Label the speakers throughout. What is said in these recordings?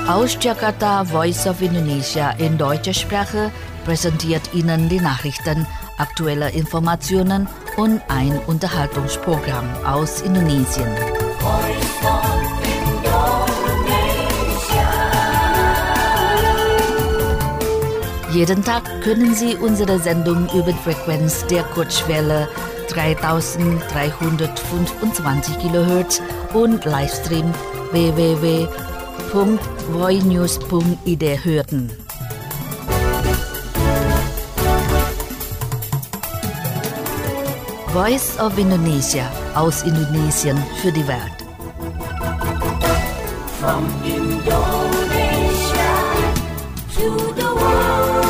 Speaker 1: Aus Jakarta, Voice of Indonesia in deutscher Sprache präsentiert Ihnen die Nachrichten, aktuelle Informationen und ein Unterhaltungsprogramm aus Indonesien. Jeden Tag können Sie unsere Sendung über die Frequenz der Kurzwelle 3325 kHz und Livestream www.voinews.id hören. Voice of Indonesia aus Indonesien für die Welt.
Speaker 2: From Indonesia to the world.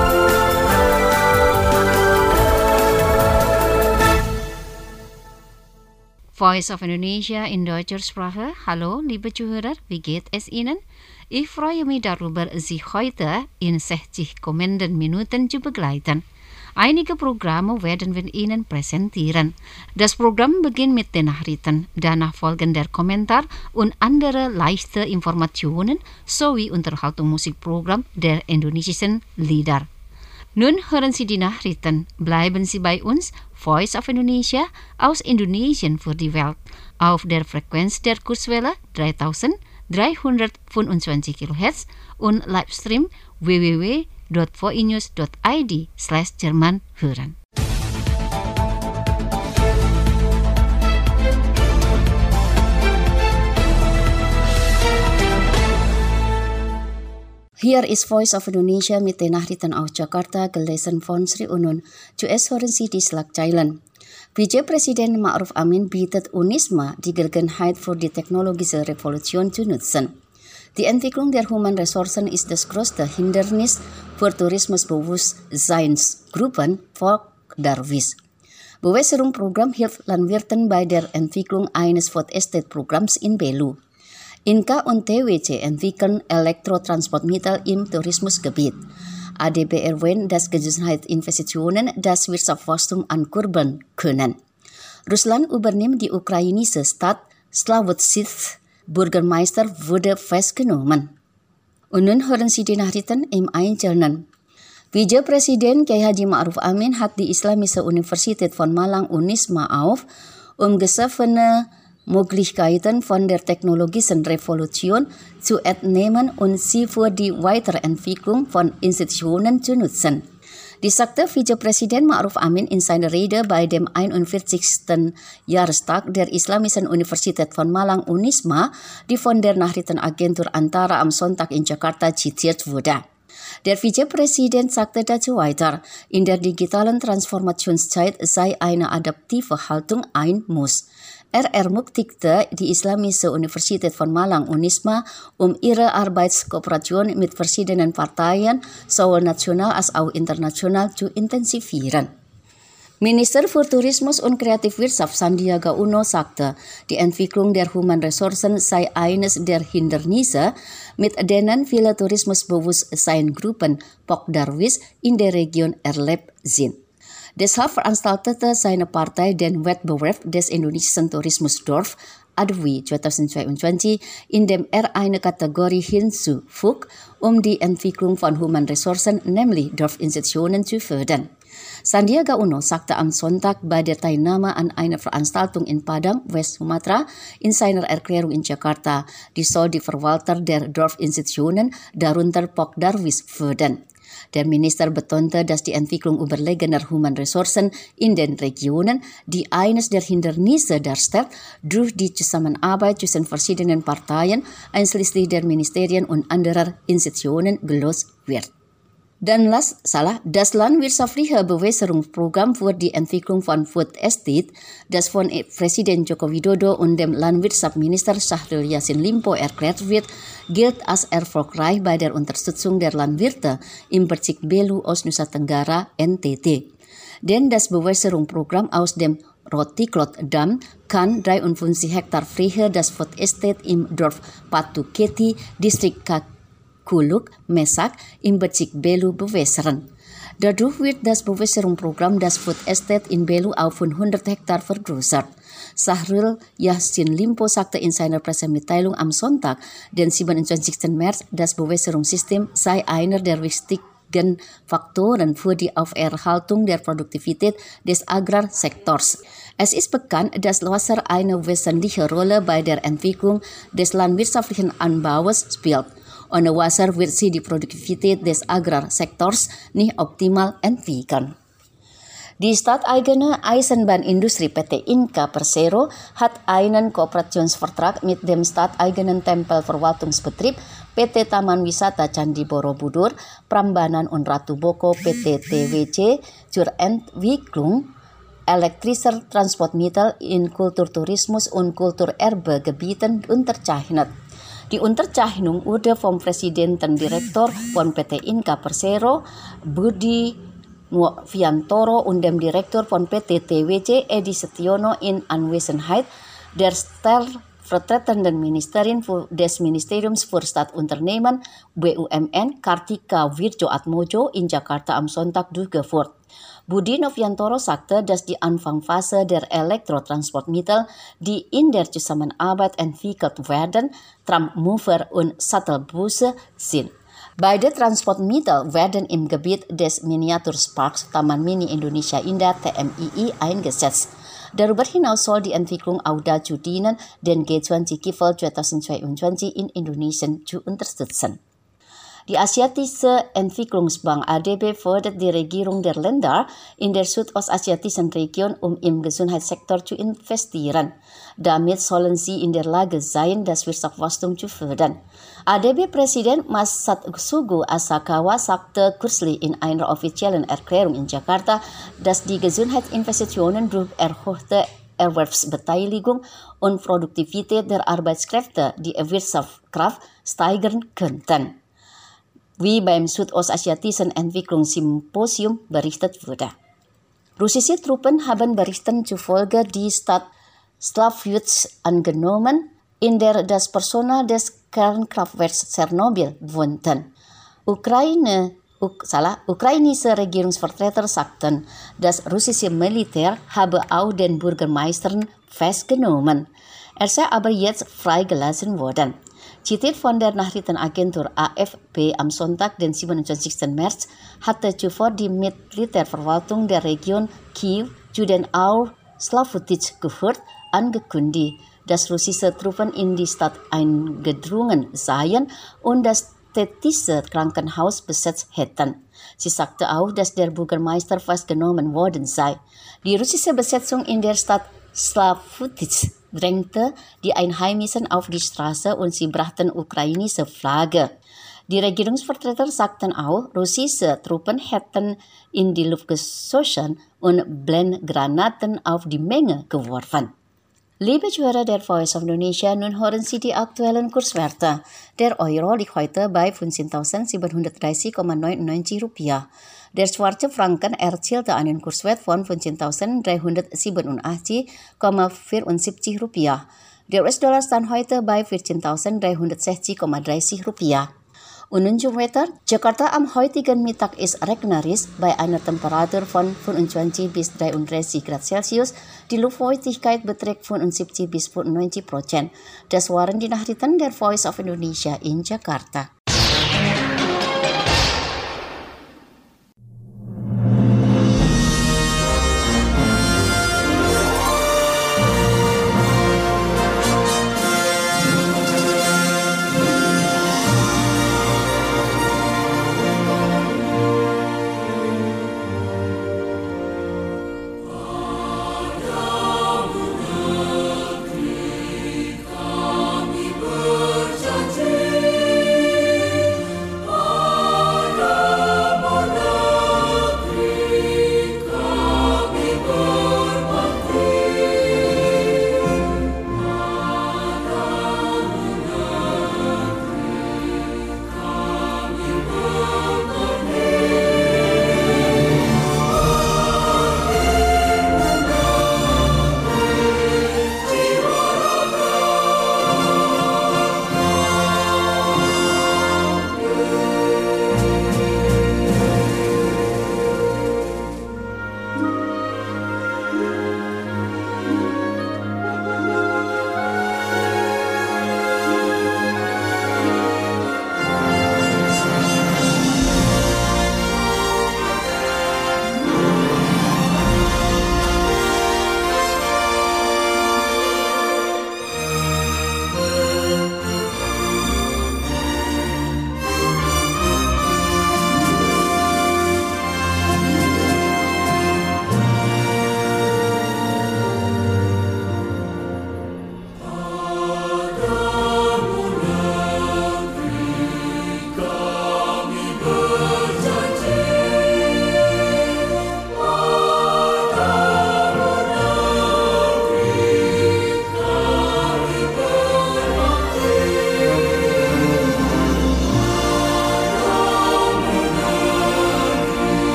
Speaker 3: Voice of Indonesia in deutscher Sprache. Hallo, liebe Zuhörer, wie geht es Ihnen? Ich freue mich darüber, Sie heute in 60 kommenden Minuten zu begleiten. Einige Programme werden wir Ihnen präsentieren. Das Programm beginnt mit den Nachrichten, danach folgen der Kommentar und andere leichte Informationen sowie Unterhaltungsmusikprogramm der indonesischen Lieder. Nun hören Sie die Nachrichten. Bleiben Sie bei uns, Voice of Indonesia aus Indonesien für die Welt, auf der Frequenz der Kurzwelle 3325 kHz und Livestream www.voinews.id/Jerman hören.
Speaker 4: Hier ist Voice of Indonesia mit den Nachrichten aus Jakarta, gelesen von Sri Unun. Zuerst hören Sie die Schlagzeilen. Vizepräsident Ma'ruf Amin bietet Unisma die Gelegenheit für die technologische Revolution zu nutzen. Die Entwicklung der Human Ressourcen ist das größte Hindernis für Tourismusbewusstseinsgruppen Pok Darwis. Bewässerungsprogramm hilft Landwirten bei der Entwicklung eines Food Estate-Programms in Belu. Inka und TWC entwickeln Elektrotransportmittel im Tourismusgebiet. ADB erwähnt, dass Gesundheitsinvestitionen das Wirtschaftswachstum ankurbeln können. Russland übernimmt die ukrainische Stadt Slavodsitsk. Bürgermeister wurde festgenommen. Und nun hören Sie die Nachrichten im Einzelnen. Vizepräsident Kiai Haji Ma'ruf Amin hat die Islamische Universität von Malang Unisma auf, geschaffene Möglichkeiten von der technologischen Revolution zu entnehmen und sie für die Weiterentwicklung von Institutionen zu nutzen. Dies sagte Vizepräsident Ma'ruf Amin in seiner Rede bei dem 41. Jahrestag der Islamischen Universität von Malang Unisma, die von der Nachrichtenagentur Antara am Sonntag in Jakarta zitiert wurde. Der Vizepräsident sagte dazu weiter, in der digitalen Transformationszeit sei eine adaptive Haltung ein Muss. Er ermutigte die Islamische Universität von Malang Unisma, ihre Arbeitskooperation mit verschiedenen Parteien, sowohl national als auch international, zu intensivieren. Minister für Tourismus und Kreativwirtschaft Sandiaga Uno sagte, die Entwicklung der Human Ressourcen sei eines der Hindernisse, mit denen viele Tourismusbewusstseinsgruppen Pok Darwis in der Region erlebt sind. Deshalb veranstaltete seine Partei den Wettbewerb des indonesischen Tourismusdorf ADWI 2022, in dem eine Kategorie hinzufügt, die Entwicklung von Human Ressourcen, nämlich Dorfinstitutionen, zu fördern. Sandiaga Uno sagte am Sonntag bei der Teilnahme an einer Veranstaltung in Padang, West Sumatra, in seiner Erklärung in Jakarta, die soll die Verwalter der Dorfinstitutionen, darunter Pok Darwis, fördern. Der Minister betonte, dass die Entwicklung überlegener Human Ressourcen in den Regionen, die eines der Hindernisse darstellt, durch die Zusammenarbeit zwischen verschiedenen Parteien, einschließlich der Ministerien und anderer Institutionen, gelöst wird. Das landwirtschaftliche Bewässerungsprogramm für die Entwicklung von Food Estate, das von Präsident Joko Widodo und dem Landwirtschaftsminister Syahrul Yassin Limpo erklärt wird, gilt als erfolgreich bei der Unterstützung der Landwirte im Bezirk Belu Nusa Tenggara NTT. Denn das Bewässerungsprogramm aus dem Rotiklot-Damm kann 53 Hektar Fläche das Food Estate im Dorf Patuketi, Distrik Kuluk, Mesak im Bezirk Belu bewässern. Dadurch wird das Bewässerungsprogramm das Food Estate in Belu auf 100 Hektar vergrößert. Syahrul Yassin Limpo sagte in seiner Pressemitteilung am Sonntag, den 27. März, das Bewässerungssystem sei einer der wichtigen Faktoren für die Auferhaltung der Produktivität des Agrarsektors. Es ist bekannt, dass Wasser eine wesentliche Rolle bei der Entwicklung des landwirtschaftlichen Anbaus spielt. Ohne Wasser wird sich die Produktivität des Agrarsektors nicht optimal entwickeln. Die stadteigene Eisenbahnindustrie PT Inka Persero hat einen Kooperationsvertrag mit dem stadteigenen Tempelverwaltungsbetrieb PT Taman Wisata Candi Borobudur, Prambanan und Ratu Boko PT TWC zur Entwicklung elektrischer Transportmittel in Kulturtourismus und Kulturerbegebieten unterzeichnet. Die Unterzeichnung wurde vom Präsidenten-Direktor von PT Inka Persero, Budi Noviantoro, und dem Direktor von PT TWC, Edi Setiono, in Anwesenheit der stellvertretenden Ministerin des Ministeriums für Stadtunternehmen BUMN Kartika Wirjoatmojo in Jakarta am Sonntag durchgeführt. Budi Noviantoro sagte, dass die Anfangsphase der Elektrotransportmittel, die in der Zusammenarbeit entwickelt werden, Trammover und Shuttlebusse sind. Beide Transportmittel werden im Gebiet des Miniatursparks Taman Mini Indonesia Indah TMII eingesetzt. Darüber hinaus soll die Entwicklung auch dazu dienen, den G20-Gipfel 2022 in Indonesien zu unterstützen. Die Asiatische Entwicklungsbank ADB fordert die Regierung der Länder in der südostasiatischen Region, um im Gesundheitssektor zu investieren. Damit sollen sie in der Lage sein, das Wirtschaftswachstum zu fördern. ADB-Präsident Masatsugu Asakawa sagte kürzlich in einer offiziellen Erklärung in Jakarta, dass die Gesundheitsinvestitionen durch erhöhte Erwerbsbeteiligung und Produktivität der Arbeitskräfte die Wirtschaftskraft steigern könnten, wie beim Südostasiatischen Entwicklungssymposium berichtet wurde. Russische Truppen haben Berichten zufolge die Stadt Slavutsk angenommen, in der das Personal des Kernkraftwerks Tschernobyl wohnten. Ukrainische Regierungsvertreter sagten, das russische Militär habe auch den Bürgermeister festgenommen. Er sei aber jetzt freigelassen worden. Zitiert von der Nachrichtenagentur AFP am Sonntag, den 27. März, hatte zuvor die Militärverwaltung der Region Kiew, zu den auch Slavutsk gehört, angekündigt, dass russische Truppen in die Stadt eingedrungen seien und das städtische Krankenhaus besetzt hätten. Sie sagte auch, dass der Bürgermeister festgenommen worden sei. Die russische Besetzung in der Stadt Slavutsk drängte die Einheimischen auf die Straße und sie brachten ukrainische Flagge. Die Regierungsvertreter sagten auch, russische Truppen hätten in die Luft geschossen und Blendgranaten auf die Menge geworfen. Liebe Zuhörer der Voice of Indonesia, nun hören Sie die aktuellen Kurswerte. Der Euro liegt heute bei 15.730,99 Rupiah. Der Schweizer Franken erzielte einen Kurswert von 15.387,74 Rupiah. Der US-Dollar stand heute bei 14.360,30 Rupiah. Und nun zum Wetter. Jakarta am heutigen Mittag ist regnerisch bei einer Temperatur von 25 bis 33 Grad Celsius. Die Luftfeuchtigkeit beträgt 75 bis 95%. Das waren die Nachrichten der Voice of Indonesia in Jakarta.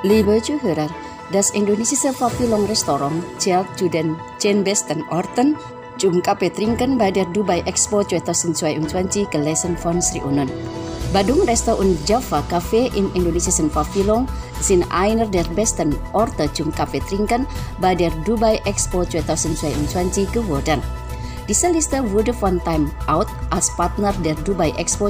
Speaker 4: Liebe Zuhörer, das indonesische Pavillon-Restaurant zählt zu den 10 besten Orten zum Kaffee trinken bei der Dubai Expo 2022 gelesen von Sri Unen. Badung Resto und Java Café im indonesischen Pavillon sind einer der besten Orte zum Kaffee trinken bei der Dubai Expo 2022 geworden. Diese Liste wurde von Time Out als Partner der Dubai Expo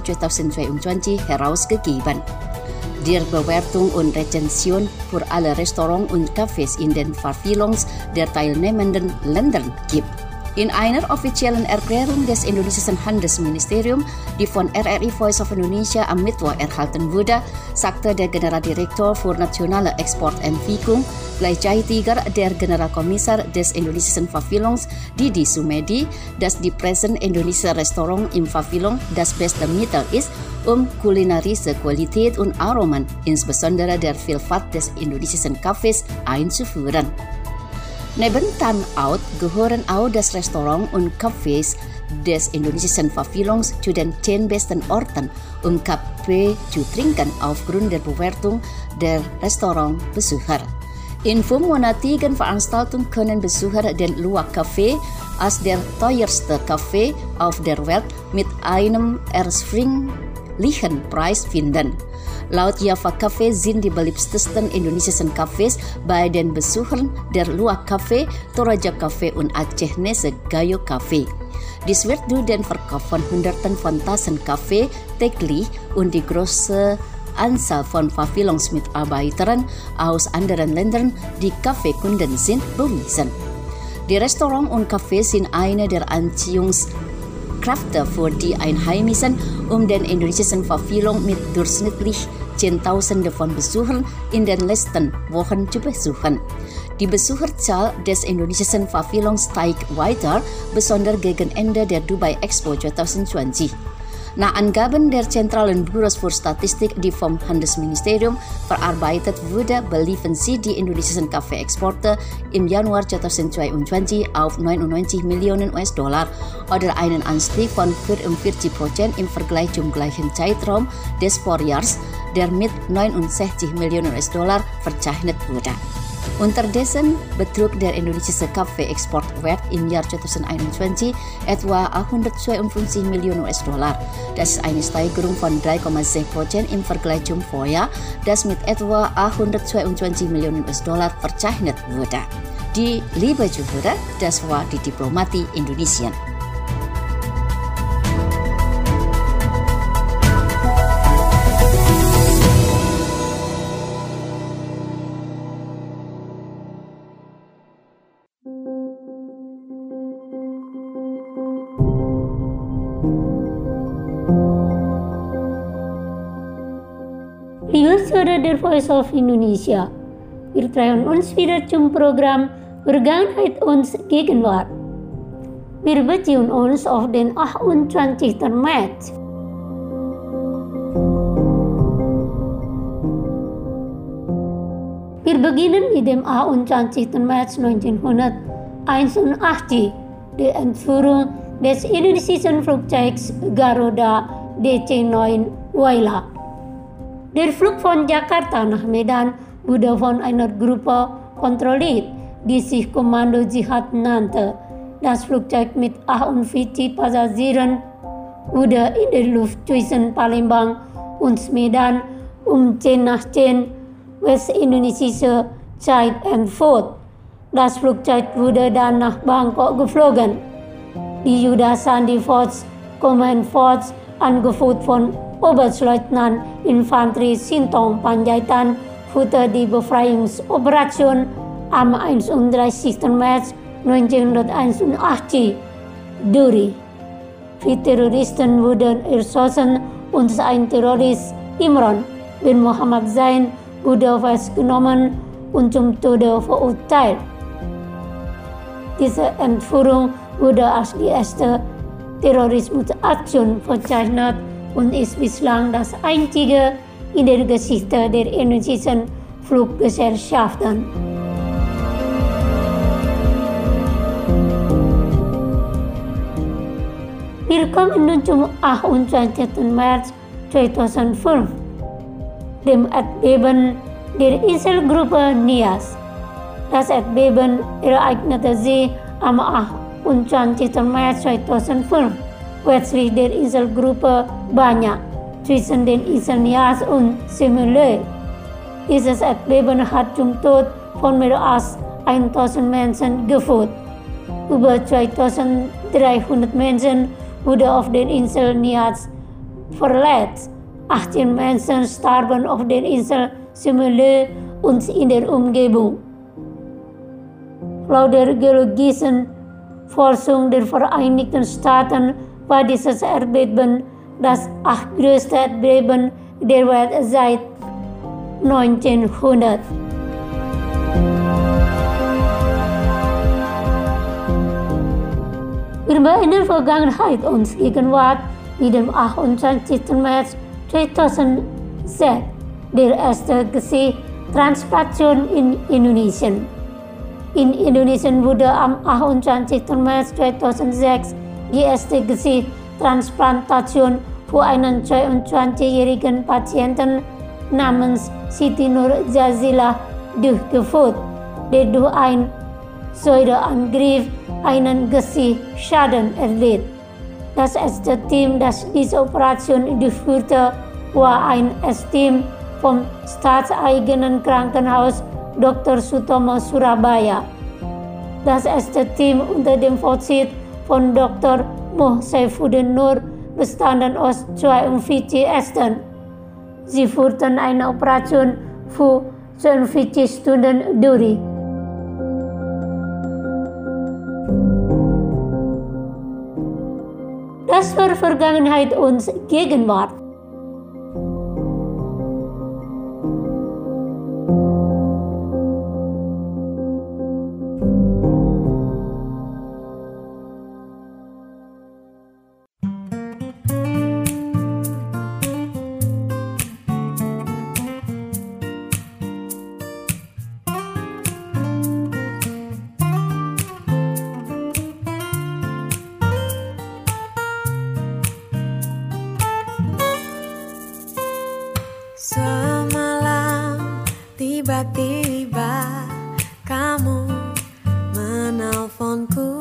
Speaker 4: 2022 herausgegeben. Die Bewertung und Rezension für alle Restaurants und Cafés in den Pavillons der teilnehmenden Länder gibt. In einer offiziellen Erklärung des indonesischen Handelsministeriums, die von RRI Voice of Indonesia am Mittwoch erhalten wurde, sagte der Generaldirektor für nationale Exportentwicklung, gleichzeitiger der Generalkommissar des indonesischen Pavillons, Didi Sumedi, dass die Präsenz indonesischer Restaurants im Pavillon das beste Mittel ist, kulinarische Qualität und Aromen, insbesondere der Vielfalt des indonesischen Cafés, einzuführen. Neben Time Out gehören auch das Restaurant und Cafés des indonesischen Pavillons zu den 10 besten Orten, Kaffee zu trinken aufgrund der Bewertung der Restaurantbesucher. In 5monatigen Veranstaltungen können Besucher den Luwak Café als der teuerste Kaffee auf der Welt mit einem erschwinglichen Preis finden. Laut Java Café sind die beliebtesten indonesischen Cafés bei den Besuchern der Luwak Café, Toraja Café und Aceh Nese Gayo Café. Dies wird durch den Verkauf von Hunderten von Tassen Kaffee täglich und die große Anzahl von Pavillonsmitarbeitern aus anderen Ländern, die Kaffeekunden sind, bewiesen. Die Restaurants und Cafés sind eine der Anziehungskräfte für die Einheimischen, den indonesischen Pavillon mit durchschnittlich Zehntausende von Besuchern in den letzten Wochen zu besuchen. Die Besucherzahl des indonesischen Pavillons steigt weiter, besonders gegen Ende der Dubai Expo 2020. Nach Angaben der zentralen Büros für Statistik, die vom Handelsministerium verarbeitet wurde, beliefen sie die indonesischen Kaffeeexporte im Januar 2022 auf 99 Millionen US-Dollar oder einen Anstieg von 44% im Vergleich zum gleichen Zeitraum des Vorjahres, der mit 69 Millionen US-Dollar verzeichnet wurde. Unterdessen betrug der indonesische Kaffeeexportwert im Jahr 2021 etwa 152 Millionen US-Dollar. Das ist eine Steigerung von 3,6% im Vergleich zum Vorjahr, das mit etwa 122 Millionen US-Dollar verzeichnet wurde. Die liebe Zuhörer, das war die Diplomati Indonesien.
Speaker 5: Liebe Hörer der Voice of Indonesia, wir treffen uns wieder zum Programm Vergangenheit und Gegenwart. Wir beziehen uns auf den 28. März. Wir beginnen mit dem 28. März 1981, der Entführung des indonesischen Flugzeugs Garuda DC-9 Waila. Der Flug von Jakarta nach Medan wurde von einer Gruppe kontrolliert, die sich Kommando Jihad nannte. Das Flugzeug mit 48 Passagieren wurde in der Luft zwischen Palembang und Medan 10 nach 10 westindonesische Zeit entführt. Das Flugzeug wurde dann nach Bangkok geflogen. Die Yuda Sandi Force Command Force, angeführt von Oberstleutnant Infanterie Sintong Panjaitan, führte die Befreiungsoperation am 31. März 1981 durch. 4 Terroristen wurden erschossen und ein Terrorist, Imran bin Muhammad Zain, wurde festgenommen und zum Tode verurteilt. Diese Entführung wurde als die erste Terrorismusaktion verzeichnet und ist bislang das einzige in der Geschichte der indonesischen Fluggesellschaften. Wir kommen nun zum 28. März 2005, dem Erdbeben der Inselgruppe Nias. Das Erdbeben ereignete sich am 28. März 2005 westlich der Inselgruppe Banyak zwischen den Inseln Nias und Semele. Dieses Erdbeben hat zum Tod von mehr als 1000 Menschen geführt. Über 2300 Menschen wurden auf der Insel Nias verletzt. 18 Menschen starben auf der Insel Semele und in der Umgebung. Laut der geologischen Forschung der Vereinigten Staaten war dieses Erdbeben das 8. Erdbeben der Welt seit 1900. Über in der Vergangenheit und Gegenwart mit dem 28. März 2006 der erste Gesichtstransplantation in Indonesien. In Indonesien wurde am 28. März 2006 die erste Gesichtstransplantation für einen 22-jährigen Patienten namens Siti Nur Jazila durchgeführt, der durch einen Säureangriff einen Gesichtsschaden erlitt. Das erste Team, das diese Operation durchführte, war ein Team vom staatseigenen Krankenhaus Dr. Sutomo Surabaya. Das erste Team unter dem Vorsitz von Dr. Moh Saifuddin Nur bestand aus 42 Ärzten. Sie führten eine Operation für 42 Stunden durch. Das war Vergangenheit und Gegenwart.
Speaker 2: Semalam tiba-tiba kamu menelponku,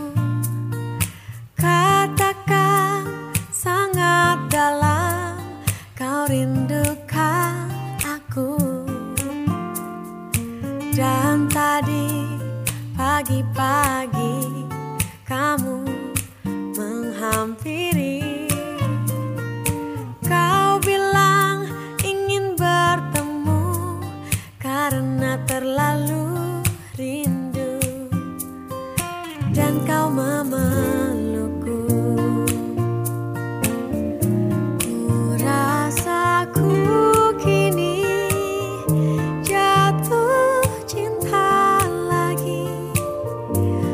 Speaker 2: katakan sangat dalam kau rindukan aku. Dan tadi pagi-pagi kamu menghampiri. Kau bilang ingin bertemu karena terlalu rindu, dan kau memelukku. Ku rasa ku kini jatuh cinta lagi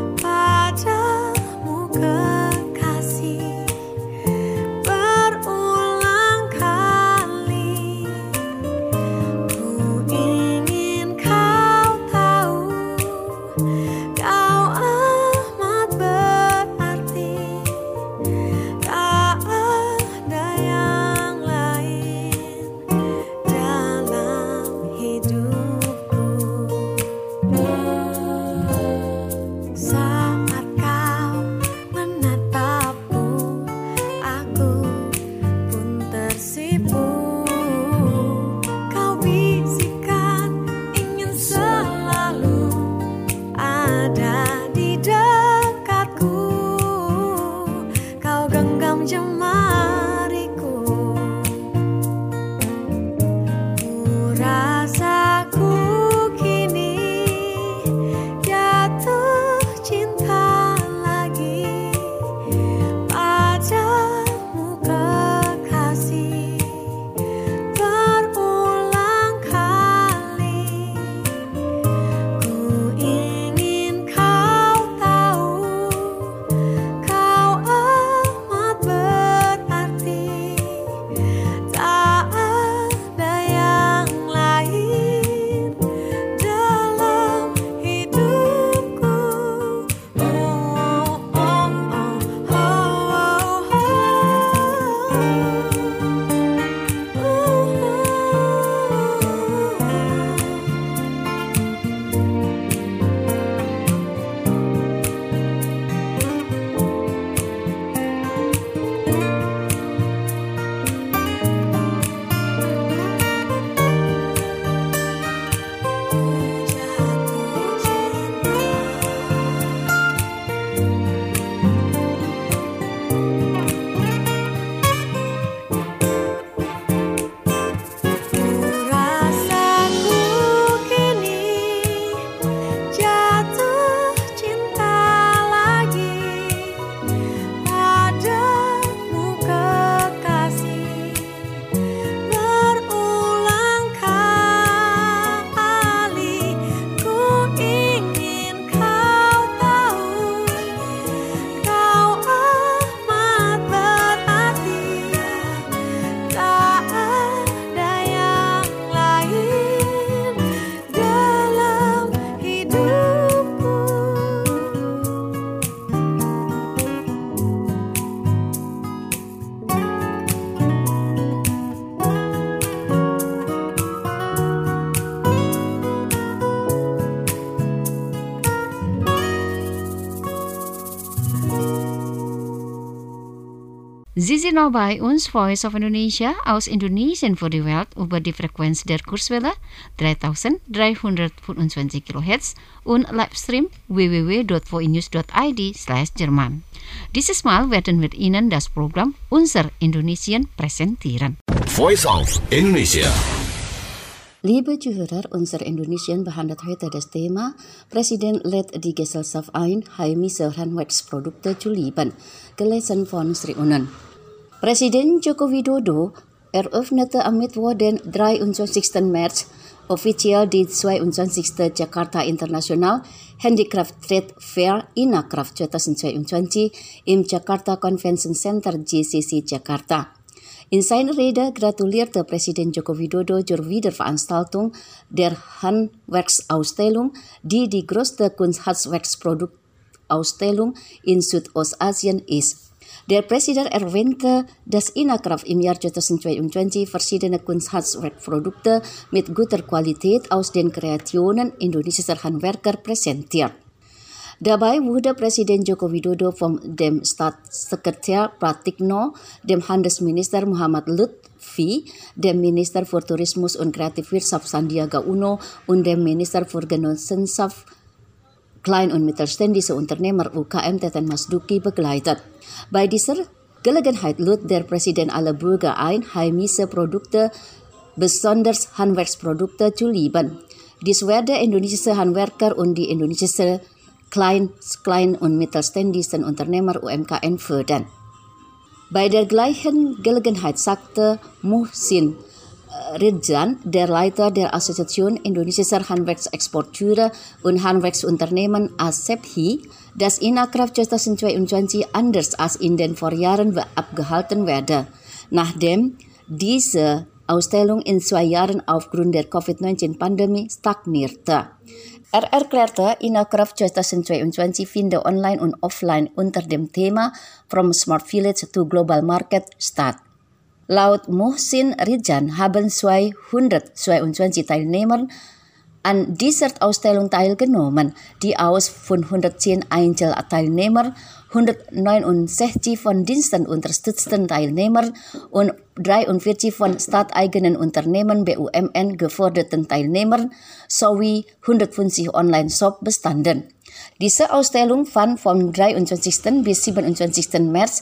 Speaker 3: Sie sind noch bei uns, Voice of Indonesia, aus Indonesien für die Welt über die Frequenz der Kurzwelle 3325 kHz und Livestream www.voinews.id/Jerman. Dieses Mal werden wir Ihnen das Programm Unser Indonesien präsentieren.
Speaker 6: Voice of Indonesia.
Speaker 4: Liebe Zuhörer, unser Indonesien behandelt heute das Thema Präsident lädt die Gesellschaft ein, heimische Handwerksprodukte zu lieben, gelesen von Sri Unen. Presiden Joko Widodo eröffnete am Mittwoch, den 23. März, offiziell die 22. Jakarta International Handicraft Trade Fair Inacraft 2022 im Jakarta Convention Center JCC Jakarta. In seiner Rede gratulierte Präsident Joko Widodo zur Wiederveranstaltung der Handwerksausstellung, die größte Kunsthandwerksproduktausstellung in Südostasien ist. Der Präsident erwähnte, dass Inacraft im Jahr 2022 verschiedene Kunsthandwerkprodukte mit guter Qualität aus den Kreationen indonesischer Handwerker präsentiert. Dabei wurde Präsident Joko Widodo von dem Staatssekretär Pratikno, dem Handelsminister Muhammad Lutfi, dem Minister für Tourismus und Kreativwirtschaft Sandiaga Uno und dem Minister für Genossenschaft Klein- und Mittelständische Unternehmer UKM Teten Masduki begleitet. Bei dieser Gelegenheit lud der Präsident alle Bürger ein, heimische Produkte, besonders Handwerksprodukte zu lieben. Dies werde indonesische Handwerker und die indonesische Klein- und Mittelständischen Unternehmer UMKM fördern. Bei der gleichen Gelegenheit sagte Muhsin Ridjan, der Leiter der Assoziation indonesischer Handwerksexporteure und Handwerksunternehmen ASEPHI, dass Inacraft 2022 anders als in den Vorjahren abgehalten werde, nachdem diese Ausstellung in 2 Jahren aufgrund der Covid-19-Pandemie stagnierte. Er erklärte, Inacraft 2022 finde online und offline unter dem Thema From Smart Village to Global Market statt. Laut Muhsin Ridjan haben 222 Teilnehmer an dieser Ausstellung teilgenommen, die aus 510 Einzelteilnehmern, 169 von Diensten unterstützten Teilnehmern und 43 von staateigenen Unternehmen BUMN geförderten Teilnehmern sowie 150 Online-Shop bestanden. Diese Ausstellung fand vom 23. bis 27. März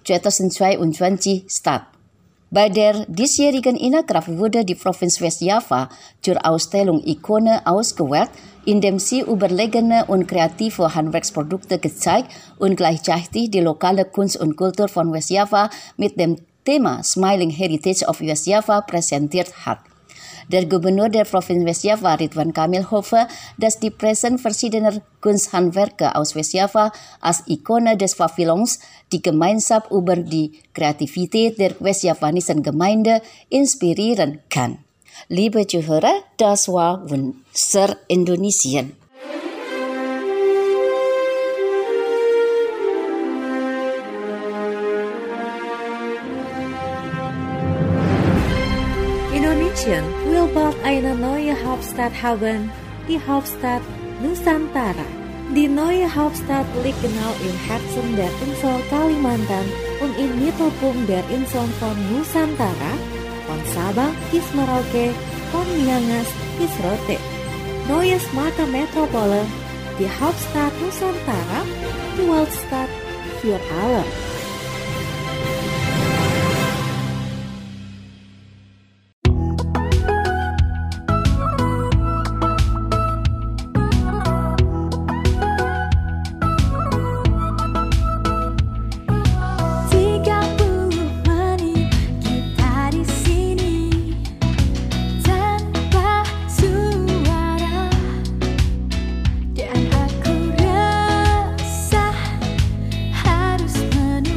Speaker 4: 2022 statt. Bei der diesjährigen Inacraft wurde die Provinz Westjava zur Ausstellung Ikone ausgewählt, indem sie überlegene und kreative Handwerksprodukte gezeigt und gleichzeitig die lokale Kunst und Kultur von Westjava mit dem Thema Smiling Heritage of Westjava präsentiert hat. Der Gouverneur der Provinz Westjava, Ridwan Kamil, hoffe, dass die Präsenz verschiedener Kunsthandwerker aus Westjava als Ikone des Pavillons die Gemeinschaft über die Kreativität der westjavanischen Gemeinde inspirieren kann. Liebe Zuhörer, das war Unser Indonesien.
Speaker 2: Indonesian will bald eine neue Hauptstadt haben, die Hauptstadt Nusantara. Die neue Hauptstadt liegt genau im Herzen der Insel Kalimantan und im Mittelpunkt der Insel von Nusantara, von Sabang bis Merauke, von Miangas bis Rote. Neue smarte Metropole, die Hauptstadt Nusantara, die Weltstadt für alle. Harus menunggu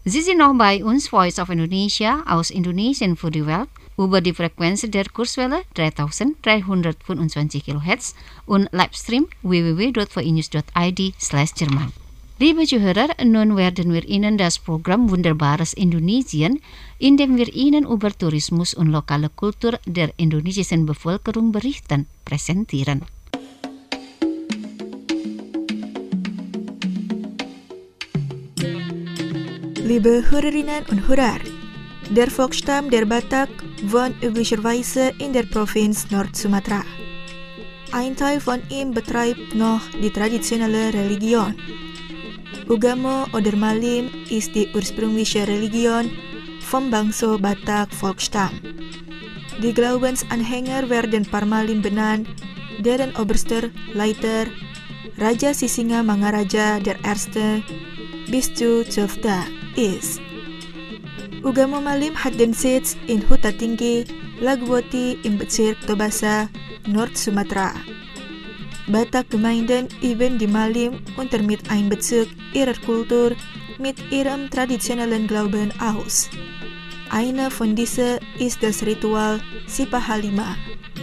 Speaker 3: Sie sind noch bei uns, Voice of Indonesia, aus Indonesien für die Welt, über die Frequenz der Kurswelle 3325 kHz und Livestream www.vinews.id/Jerman. Liebe Zuhörer, nun werden wir Ihnen das Programm Wunderbares Indonesien, in dem wir Ihnen über Tourismus und lokale Kultur der indonesischen Bevölkerung berichten, präsentieren.
Speaker 7: Liebe Hörerinnen und Hörer, der Volksstamm der Batak wohnt üblicherweise in der Provinz Nord-Sumatra. Ein Teil von ihm betreibt noch die traditionelle Religion. Ugamo oder Malim ist die ursprüngliche Religion vom Bangsa Batak Volksstamm. Die Glaubensanhänger werden Parmalim benannt, deren oberster Leiter Raja Sisinga Mangaraja I. Bistu Cofda ist. Ugamo Malim hat den Sitz in Huta Tinggi, Lagwoti im Bezirk Tobasa, Nord-Sumatra. Batak-Gemeinden üben die Malim unter mit Einbezug ihrer Kultur mit ihrem traditionellen Glauben aus. Eine von diesen ist das Ritual Sipahalima.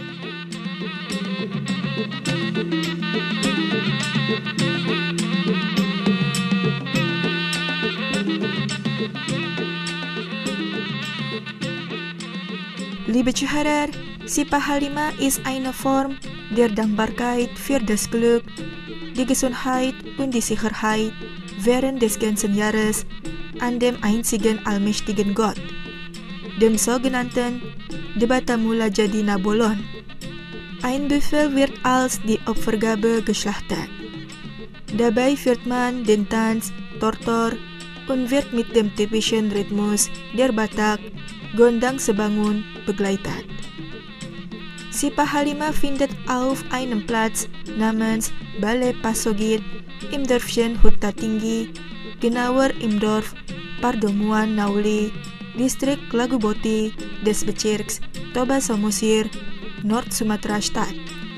Speaker 7: Liebe Zuhörer, Sipahalima ist eine Form der Dankbarkeit für das Glück, die Gesundheit und die Sicherheit während des ganzen Jahres an dem einzigen allmächtigen Gott, dem sogenannten Debatamula Jadi Nabolon. Ein Büffel wird als die Opfergabe geschlachtet. Dabei führt man den Tanz Tortor und wird mit dem typischen Rhythmus der Batak Gondang Sebangun begleitet. Sipahalima findet auf einem Platz namens Balai Pasogit im Dörfchen Huta Tinggi, genauer im Dorf Pardomuan Nauli, Distrik Laguboti des Bezirks Toba Samosir, Nord-Sumatra statt.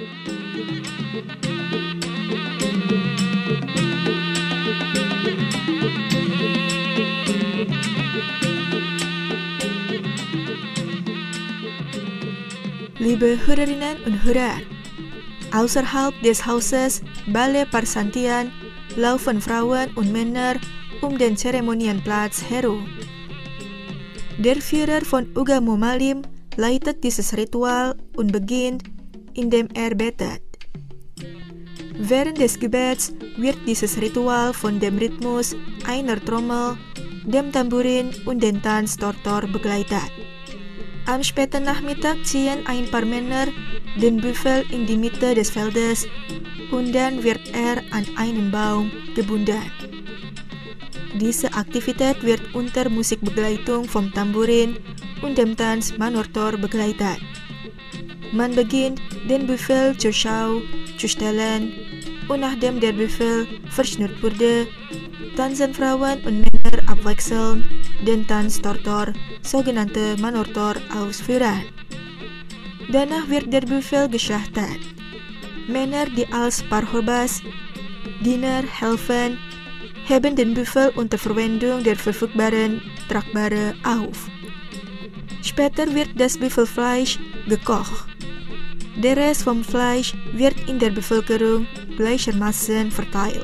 Speaker 7: Liebe Hörerinnen und Hörer, außerhalb des Hauses Balai Persantian laufen Frauen und Männer um den Zeremonienplatz herum. Der Führer von Ugamo Malim leitet dieses Ritual und beginnt, indem er betet. Während des Gebets wird dieses Ritual von dem Rhythmus einer Trommel, dem Tamburin und dem Tanz Tortor begleitet. Am späten Nachmittag ziehen ein paar Männer den Büffel in die Mitte des Feldes und dann wird er an einen Baum gebunden. Diese Aktivität wird unter Musikbegleitung vom Tamburin und dem Tanz Manortor begleitet. Man beginnt, den Büffel zur Schau zu stellen und nachdem der Büffel verschnürt wurde, tanzen Frauen und Männer abwechselnd den Tanz Tortor, sogenannte Manortor, ausführen. Danach wird der Büffel geschlachtet. Männer, die als Parhorbas, Diener helfen, heben den Büffel unter Verwendung der verfügbaren Tragbare auf. Später wird das Büffelfleisch gekocht. Der Rest vom Fleisch wird in der Bevölkerung gleichermaßen verteilt.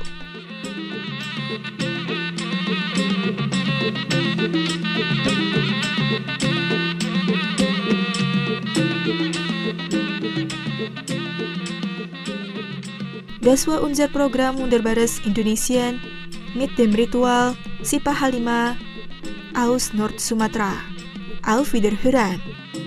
Speaker 7: Das war unser Programm Wunderbares Indonesien mit dem Ritual Sipahalima aus Nord-Sumatra. Auf Wiederhören!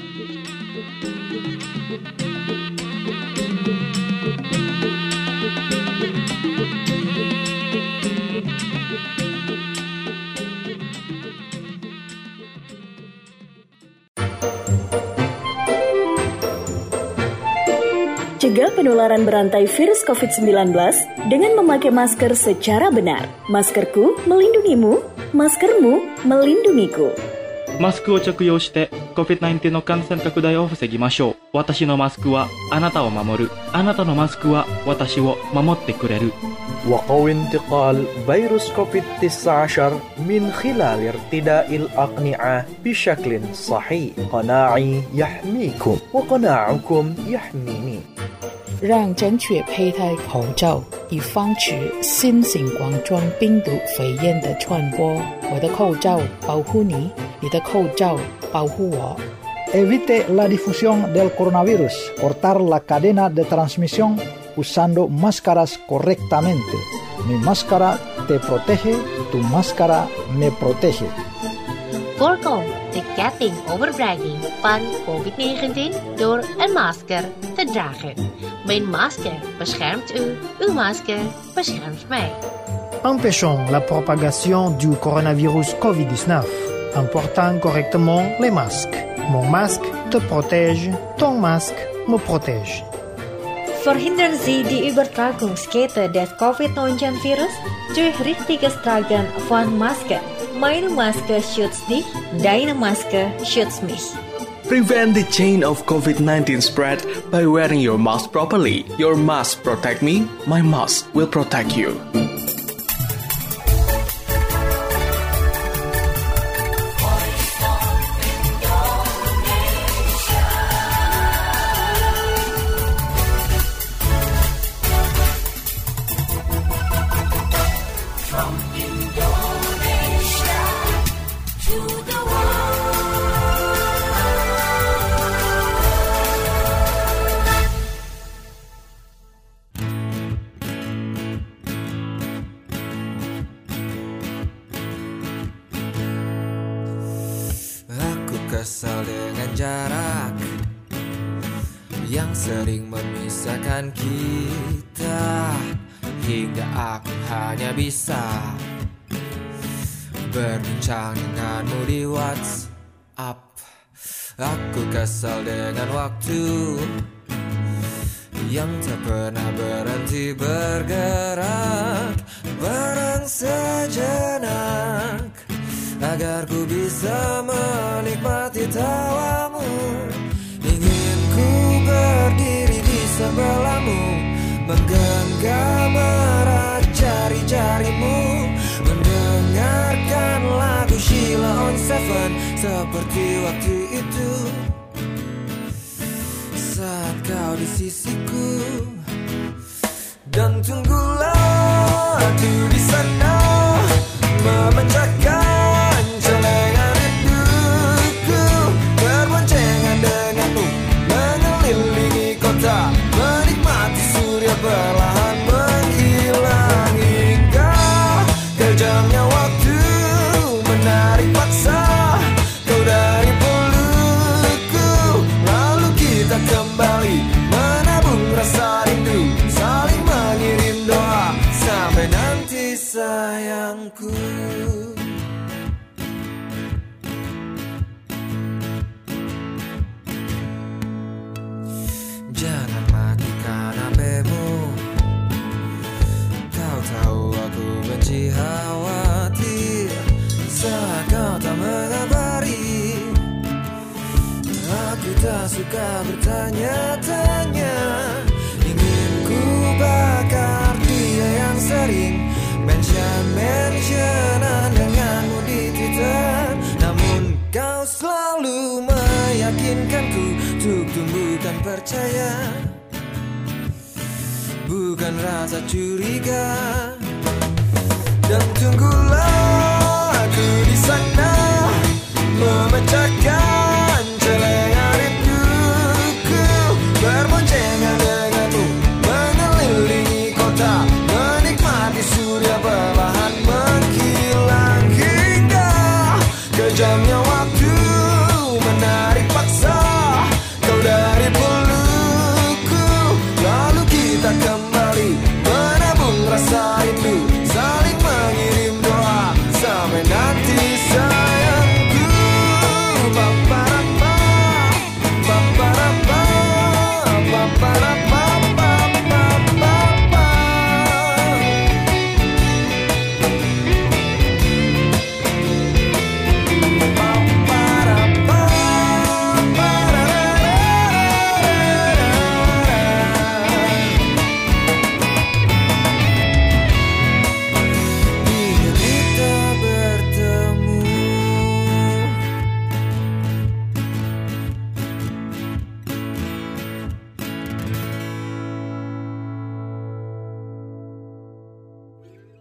Speaker 8: Cegah penularan berantai virus COVID-19 dengan memakai masker secara benar. Maskerku melindungimu, maskermu melindungiku.
Speaker 9: マスクを着用して COVID-19 の感染拡大を防ぎましょう。私のマスクはあなたを守る。あなたのマスクは私を守ってくれる。
Speaker 10: وقوي انتقال فيروس كوفيد-19 من خلال ارتداء الأقنعة بشكل صحيح. قناعي يحميكم وقناعكم يحميني.
Speaker 11: 让正确佩戴口罩，以防止新型冠状病毒肺炎的传播。我的口罩保护你，你的口罩保护我。
Speaker 12: Evite la difusión del coronavirus. Cortar la cadena de transmisión usando máscaras correctamente. Mi máscara te protege, tu máscara me protege.
Speaker 13: Voorkom de ketting overbrenging van COVID-19 door een masker te dragen. Mijn masker beschermt u, uw masker beschermt mij.
Speaker 14: Empêchons la propagation du coronavirus COVID-19 en portant correctement les masques. Mon masque te protège, ton masque me protège.
Speaker 2: Verhindern Sie die Übertragungskette des Covid-19-Virus durch richtiges Tragen von Masken. Meine Maske schützt dich, deine Maske schützt mich.
Speaker 15: Prevent the chain of COVID-19 spread by wearing your mask properly. Your mask protect me, my mask will protect you.
Speaker 16: Kesal dengan jarak yang sering memisahkan kita, hingga aku hanya bisa berbincang denganmu di WhatsApp. Aku kesal dengan waktu yang tak pernah berhenti bergerak, bareng sejenak agar ku bisa menikmati tawamu. Ingin ku berdiri di sebelahmu, menggenggam erat jari-jarimu, mendengarkan lagu Sheila on 7 seperti waktu itu saat kau di sisiku. Dan tunggulah aku di sana memecahkan celengan rinduku, berboncengan denganmu mengelilingi kota, menikmati surya perlahan menghilang, hingga kejamnya waktu menarik paksa kau dari pelukku. Lalu kita kembali menabung rasa rindu, saling mengirim doa sampai nanti sayangku. Jangan matikan HP-mu, kau tahu aku benci khawatir saat kau tak mengabari. Aku tak suka bertanya-tanya, ingin ku bakar dia yang sering mention-mentionan denganmu di Twitter. Namun kau selalu meyakinkanku untuk tumbuhkan percaya, bukan rasa curiga. Dan tunggulah aku di sana memecahkan celengan rinduku, berboncengan denganmu mengelilingi kota, menikmati surya perlahan menghilang, hingga kejamnya waktu menarik paksa kau dari pelukku. Lalu kita kembali menabung rasa rindu, saling mengirim doa sampai nanti sayangku. Paparapa, paparapa, paparapa, paparapa.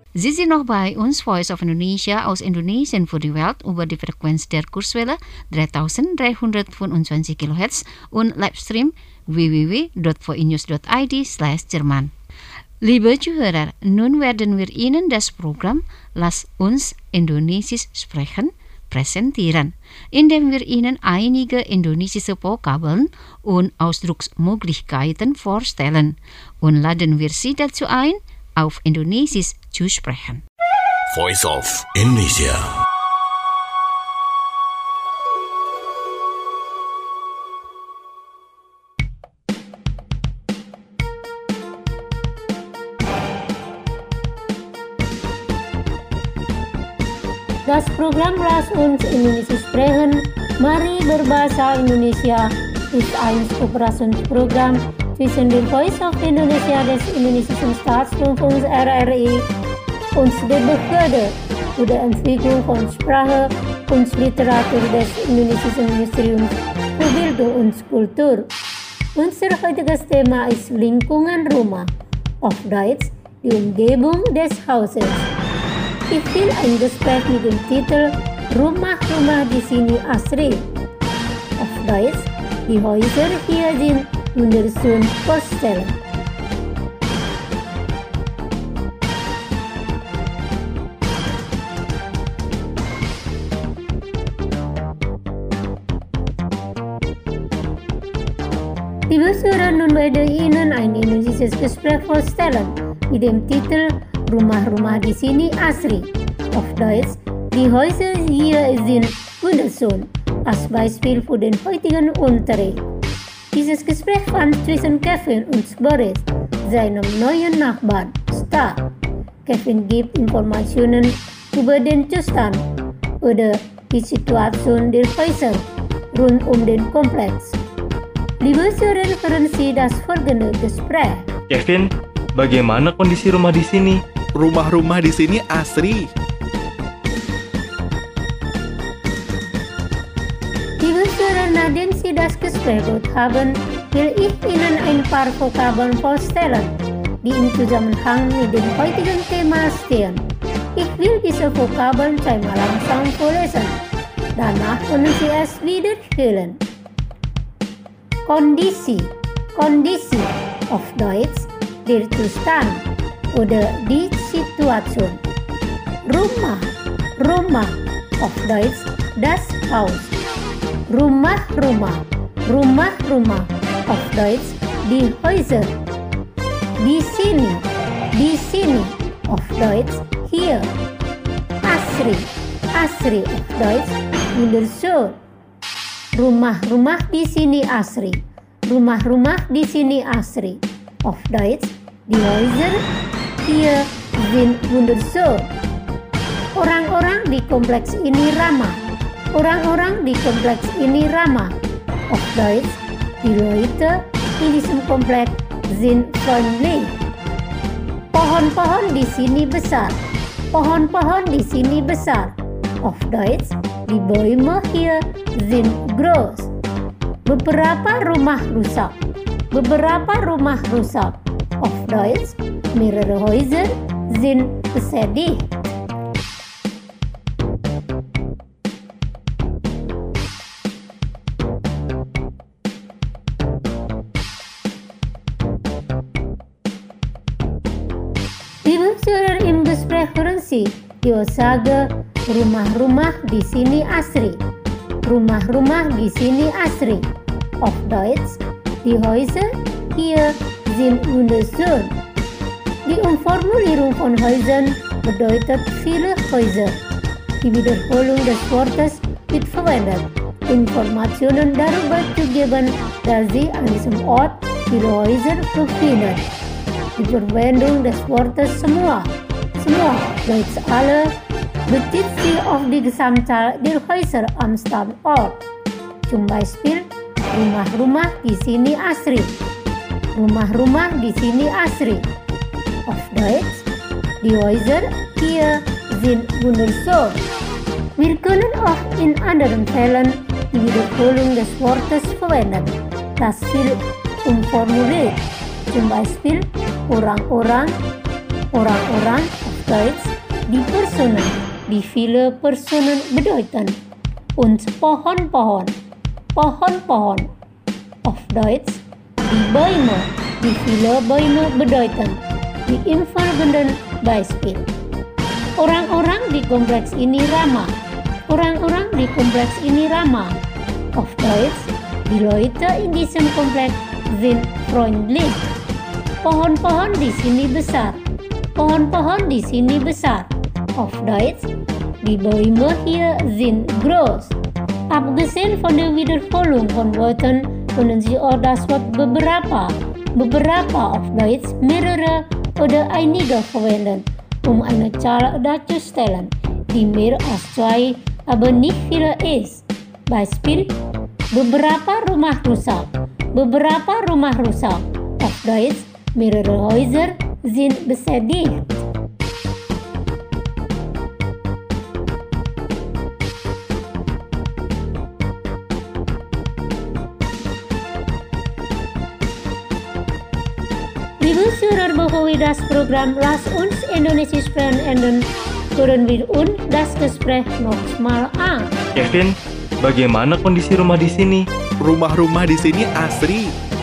Speaker 3: Sie sind noch bei uns, Voice of Indonesia aus Indonesien für die Welt über die Frequenz der Kurzwelle 3325 kHz und Livestream www.voinews.id/Jerman. Liebe Zuhörer, nun werden wir Ihnen das Programm Lass uns Indonesisch sprechen präsentieren, indem wir Ihnen einige indonesische Vokabeln und Ausdrucksmöglichkeiten vorstellen und laden wir Sie dazu ein, auf Indonesisch zu sprechen.
Speaker 6: Voice of Indonesia.
Speaker 5: Das Programm Lass uns Indonesisch sprechen, Mari berbahasa Indonesia, ist ein Kooperationsprogramm zwischen dem Voice of Indonesia des Indonesischen Staatsrundfunks RRI und der Behörde für die Entwicklung von Sprache und Literatur des Indonesischen Ministeriums für Bildung und Kultur. Unser heutiges Thema ist Lingkungan Rumah, auf Deutsch die Umgebung des Hauses. Ich will ein Gespräch mit dem Titel Rumah-Rumah di sini asri. Auf Deutsch, die Häuser hier sind wunderschön vorstellen. Liebe Zuhörer, nun werde ich Ihnen ein indonesisches Gespräch vorstellen mit dem Titel Rumah-Rumah di sini asri. Auf Deutsch, die Häuser hier sind wunderschön, als Beispiel für den heutigen Unterricht. Dieses Gespräch fand zwischen Kevin und Boris, seinem neuen Nachbarn, statt. Kevin gibt Informationen über den Zustand oder die Situation der Häuser rund um den Komplex. Liebe Zuhörer, hören Sie das folgende Gespräch.
Speaker 9: Kevin, bagaimana kondisi rumah di sini?
Speaker 15: Rumah-rumah di sini asri.
Speaker 5: Liebe Zuhörer, nachdem Sie das Gespräch gehört haben, will ich Ihnen ein paar Vokabeln vorstellen, die im Zusammenhang mit dem heutigen Thema stehen. Ich will diese Vokabeln zweimal langsam vorlesen. Danach können Sie es wiederholen. Kondisi, kondisi, auf Deutsch, der Zustand oder die Situation. Rumah, rumah, auf Deutsch, das Haus. Rumah-rumah, rumah-rumah, auf Deutsch, die Häuser. Di sini, auf Deutsch, hier. Asri, asri, auf Deutsch, wunderschön. Rumah-rumah di sini asri. Rumah-rumah di sini asri. Auf Deutsch, die Häuser hier sind wunderschön. Orang-orang di kompleks ini ramah. Orang-orang di kompleks ini ramah. Auf Deutsch, die Leute in diesem Kompleks sind freundlich. Pohon-pohon di sini besar. Pohon-pohon di sini besar. Auf Deutsch, die Bäume hier sind groß. Beberapa rumah rusak. Beberapa rumah rusak. Auf Deutsch, mehrere Häuser sind beschädigt. Liebe Zuhörer, im Gespräch hören Sie die Aussage Rumah-rumah di sini asri. Rumah-rumah di sini asri. Auf Deutsch, die Häuser hier sind wunderschön. Die Umformulierung von Häusern bedeutet viele Häuser. Die Wiederholung des Wortes wird verwendet, Informationen darüber zu geben, dass sie an diesem Ort viele Häuser befinden. Die Verwendung des Wortes semua, Deutsch alle, bezieht sich auf die Gesamtzahl der Häuser am Standort. Zum Beispiel, rumah-rumah di sini asri. Rumah-rumah di sini asri. Auf Deutsch, die Häuser hier sind wunderschön. Wir können auch in anderen Fällen die Wiederholung des Wortes verwenden, das viel umformuliert. Zum Beispiel, orang-orang, auf Duits die personen, die viele personen bedeuten. Und pohon-pohon, pohon-pohon. Auf Deutsch, die Bäume, die viele Bäume bedeuten. Die folgenden Beispiel. Orang-orang di kompleks ini ramah. Orang-orang di kompleks ini ramah. Auf Deutsch, die Leute in diesem Komplex sind freundlich. Pohon-pohon di sini besar. Pohon-pohon di sini besar. Auf Deutsch, die Bäume hier sind groß. Abgesehen von der Wiederholung von Worten können Sie auch das Wort beberapa, beberapa auf Deutsch mehrere oder einige verwenden, eine Zahl darzustellen, die mehr als 2, aber nicht viele ist. Beispiel, beberapa rumah rusak. Beberapa rumah rusak. Auf Deutsch, mehrere Häuser sind beschädigt. Liebe Zuhörer, bevor wir das Programm Lass uns Indonesia sprechen enden, hören wir uns das Gespräch nochmal an.
Speaker 9: Kevin, bagaimana kondisi rumah di sini?
Speaker 15: Rumah-rumah di sini asri.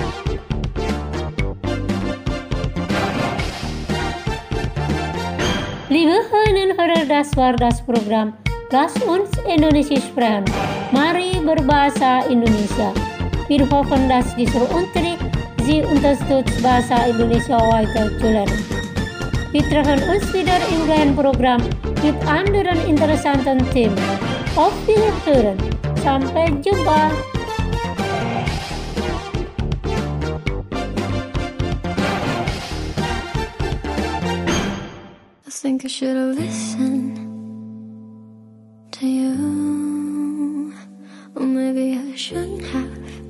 Speaker 5: Liebe Hörerinnen und Hörer, das war das Programm Lass uns Indonesia sprechen. Mari berbahasa Indonesia. Wir hoffen, dass dieser Unterricht Sie unterstützt, Bahasa Indonesia weiter zu lernen. Wir treffen uns wieder im gleichen Programm mit anderen interessanten Themen. Auf Wiederhören. Sampai jumpa.
Speaker 17: I think I should have listened to you, or maybe I shouldn't have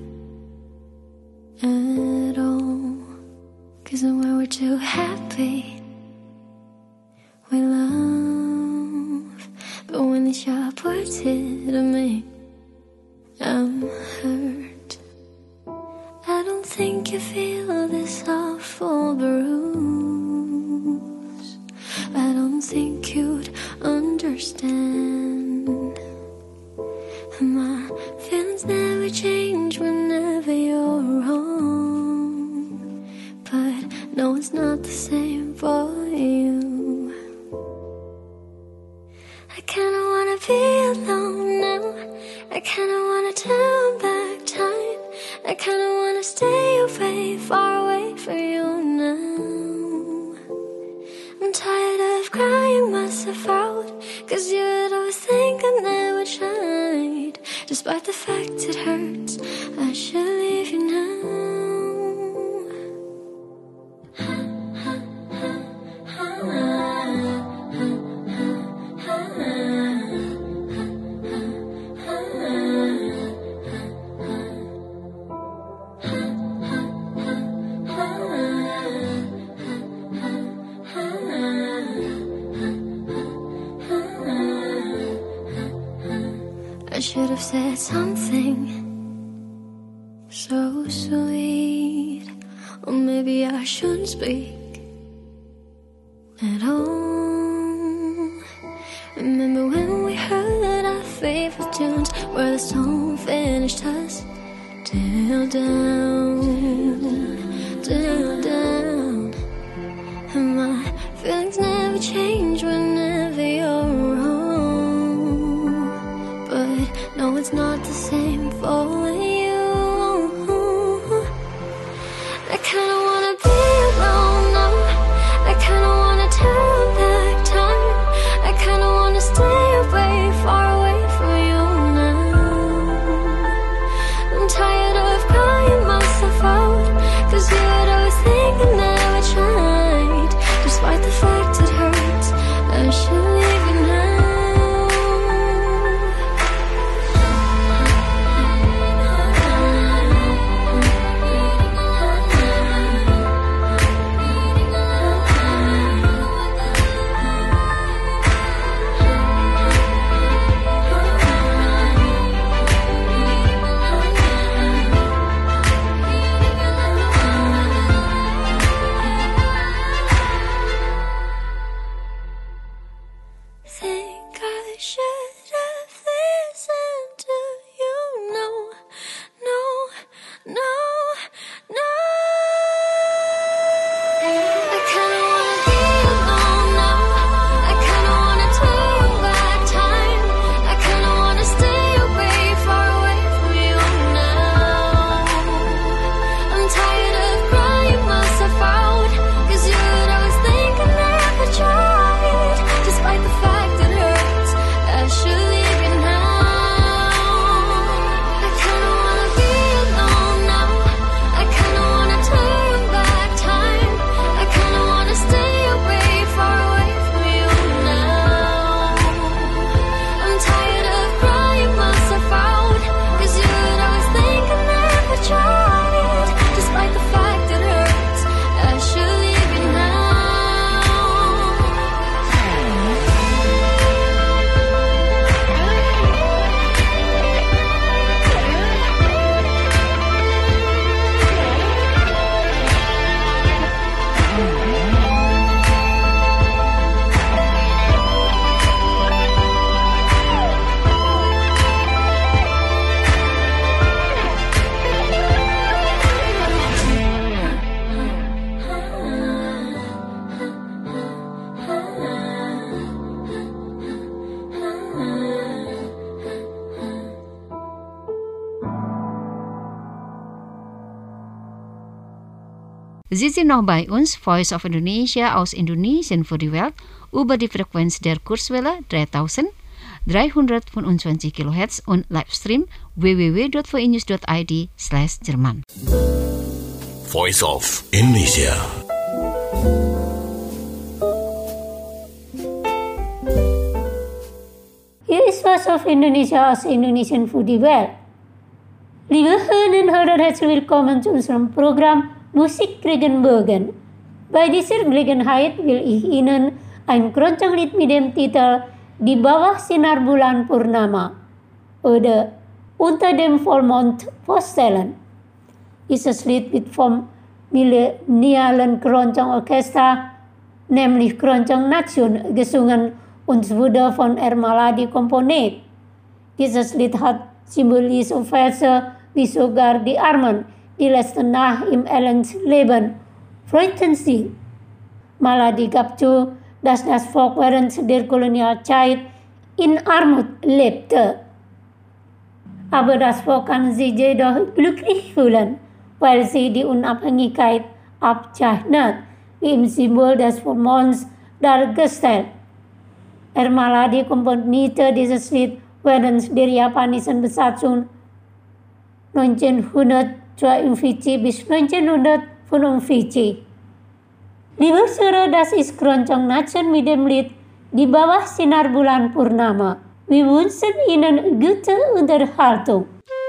Speaker 17: at all, 'cause when we were too happy we love, but when the sharp words hit me, I'm hurt. I don't think you feel this awful bruise. I don't think you'd understand. My feelings never change whenever you're wrong, but no, it's not the same for you. I kinda wanna be alone now. I kinda wanna turn back time. I kinda wanna stay away, far away from you now. I'm tired of crying myself out, 'cause you'd always think I never tried. Despite the fact it hurts, I should leave you now. I should have said something so sweet, or maybe I shouldn't speak at all. Remember when we heard our favorite tunes, where the song finished us till down, till down. And my feelings never change whenever you're wrong. No, it's not the same for you. I kinda wanna be alone now. I kinda wanna turn back time. I kinda wanna stay away, far away from you now. I'm tired of crying myself out, 'cause you'd always think I never tried. Despite the fact it hurts, I
Speaker 3: Sie sind noch bei uns, Voice of Indonesia aus Indonesien für die Welt, über die Frequenz der Kurzwelle 3325 kHz und Livestream www.voinews.id/Jerman.
Speaker 6: Voice of Indonesia.
Speaker 5: Hier ist Voice of Indonesia aus Indonesian für die Welt. Liebe Hörerinnen und Hörer, herzlich willkommen zu unserem Programm Musik Regenbogen. Bei dieser Gelegenheit will ich Ihnen ein Keroncong-Lied mit dem Titel Di Bawah Sinar Bulan Purnama oder Unter dem Vollmond vorstellen. Dieses Lied wird vom Millennialen Keroncong-Orchester, nämlich Keroncong Nation, gesungen und wurde von Ermaladi komponiert. Dieses Lied hat symbolische Verse wie sogar die Armen, die letzte Nacht im Elendsleben freuten sich. Maladi gab zu, dass das Volk während der Kolonialzeit in Armut lebte. Aber das Volk kann sich jedoch glücklich fühlen, weil sie die Unabhängigkeit abzeichnet, wie im Symbol des Vollmonds dargestellt. Ermaladi komponierte dieses Lied während der japanischen Besatzung 1942 bis 1945. Liebe Hörer, das ist Keroncong Nation mit dem Lied Di Bawah Sinar Bulan Purnama. Wir wünschen Ihnen gute Unterhaltung.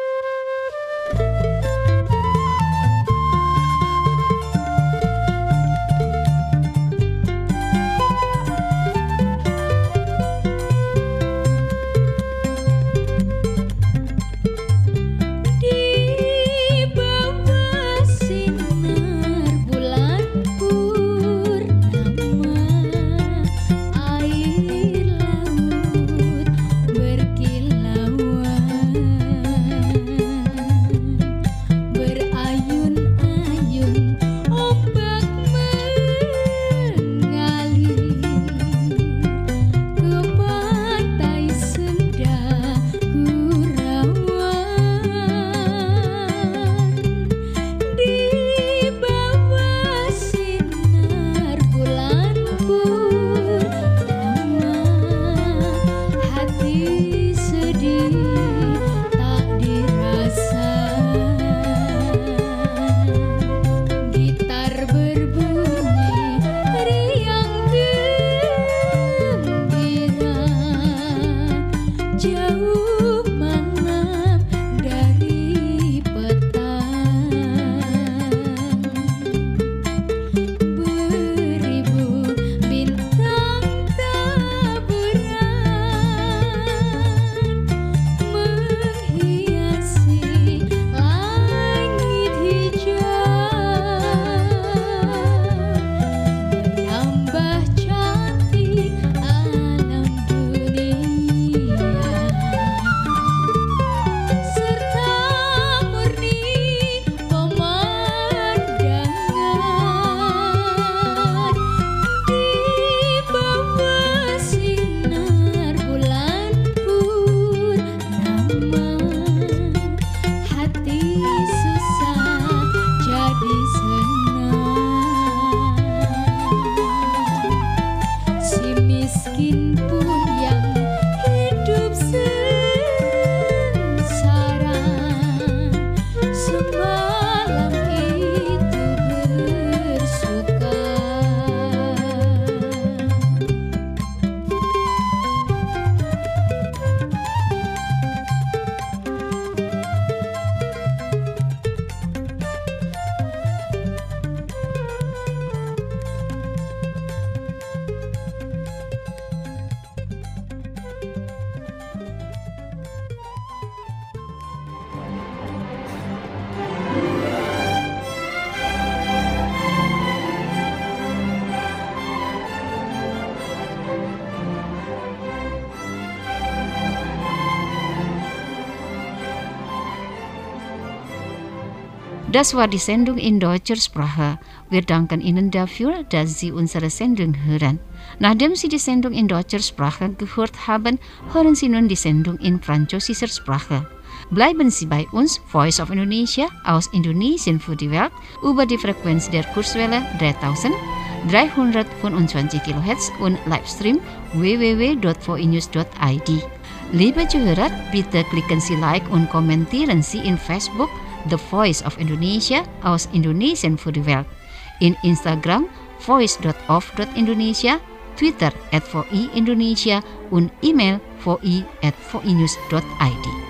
Speaker 3: Das war die Sendung in deutscher Sprache. Wir danken Ihnen dafür, dass Sie unsere Sendung hören. Nachdem Sie die Sendung in deutscher Sprache gehört haben, hören Sie nun die Sendung in französischer Sprache. Bleiben Sie bei uns, Voice of Indonesia, aus Indonesien für die Welt, über die Frequenz der Kurzwelle 3325 kHz und Livestream www.voinews.id. Liebe Zuhörer, bitte klicken Sie Like und kommentieren Sie in Facebook The Voice of Indonesia aus Indonesien für die Welt, in Instagram voice.of.indonesia, Twitter @4i Indonesia und E-Mail 4i@4inews.id.